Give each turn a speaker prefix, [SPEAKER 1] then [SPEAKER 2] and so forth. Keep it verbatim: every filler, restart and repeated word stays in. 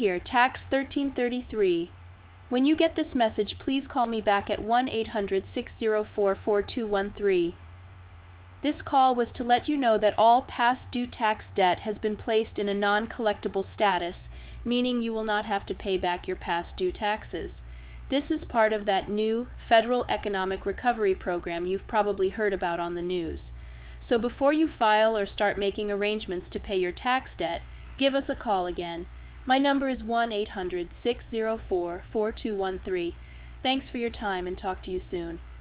[SPEAKER 1] Here, tax thirteen thirty-three. When you get this message, please call me back at one eight hundred, six zero four, four two one three. This call was to let you know that all past due tax debt has been placed in a non-collectible status, meaning you will not have to pay back your past due taxes. This is part of that new Federal Economic Recovery Program you've probably heard about on the news. So before you file or start making arrangements to pay your tax debt, give us a call again. My number is one eight hundred, six zero four, four two one three. Thanks for your time and talk to you soon.